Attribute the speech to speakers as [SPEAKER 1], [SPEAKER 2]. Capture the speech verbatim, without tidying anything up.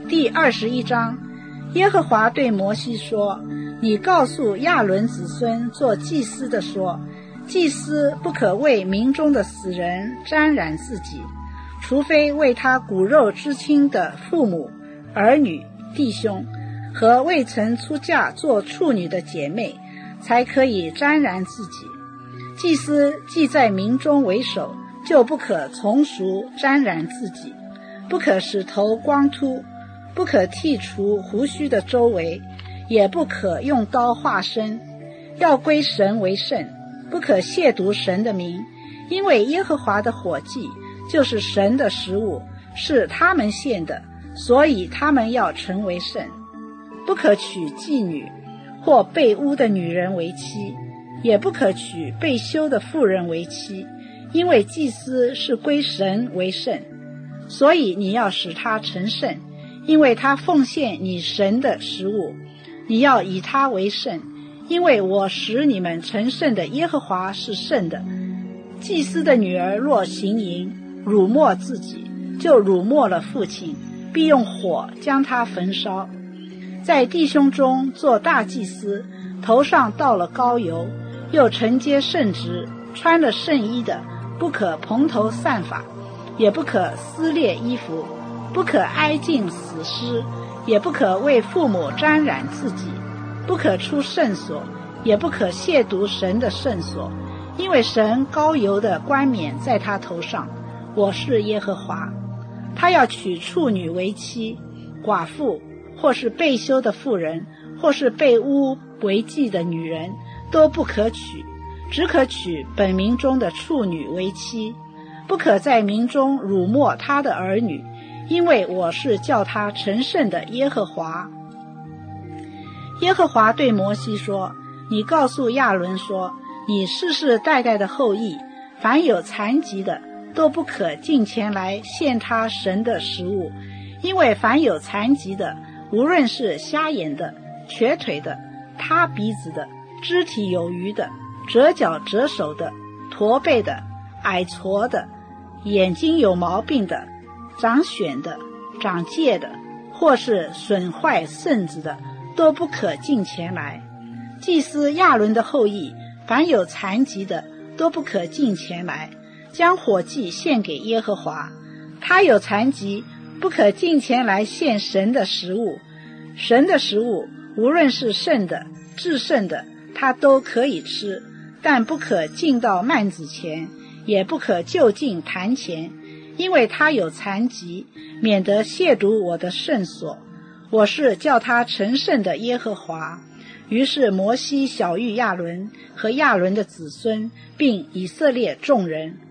[SPEAKER 1] 第二十一章，耶和华对摩西说：你告诉亚伦子孙做祭司的说，祭司不可为民中的死人沾染自己，除非为他骨肉之亲的父母、儿女、弟兄和未曾出嫁做处女的姐妹，才可以沾染自己。祭司既在民中为首，就不可从俗沾染自己，不可使头光秃，不可剔除胡须的周围，也不可用刀划身，要归神为圣，不可亵渎神的名，因为耶和华的火祭就是神的食物，是他们献的，所以他们要成为圣。不可娶妓女或被污的女人为妻，也不可娶被休的妇人为妻，因为祭司是归神为圣，所以你要使他成圣，因为他奉献你神的食物，你要以他为圣，因为我使你们成圣的耶和华是圣的。祭司的女儿若行淫，辱没自己，就辱没了父亲，必用火将他焚烧。在弟兄中做大祭司，头上倒了膏油，又承接圣职，穿了圣衣的，不可蓬头散发，也不可撕裂衣服，不可挨近死尸，也不可为父母沾染自己，不可出圣所，也不可亵渎神的圣所，因为神膏油的冠冕在他头上。我是耶和华。他要娶处女为妻，寡妇或是被休的妇人，或是被污为妓的女人，都不可娶，只可娶本民中的处女为妻，不可在民中辱没他的儿女，因为我是叫他成圣的耶和华。耶和华对摩西说：你告诉亚伦说，你世世代代的后裔，凡有残疾的，都不可近前来献他神的食物，因为凡有残疾的，无论是瞎眼的、瘸腿的、塌鼻子的、肢体有余的、折脚折手的、驼背的、矮矬的、眼睛有毛病的、长癣的、长疥的，或是损坏肾子的，都不可近前来。祭司亚伦的后裔，凡有残疾的，都不可近前来，将火祭献给耶和华。他有残疾，不可近前来献神的食物。神的食物，无论是圣的、至圣的，他都可以吃，但不可进到幔子前，也不可就近坛前，因为他有残疾，免得亵渎我的圣所。我是叫他成圣的耶和华。于是摩西晓谕亚伦和亚伦的子孙，并以色列众人，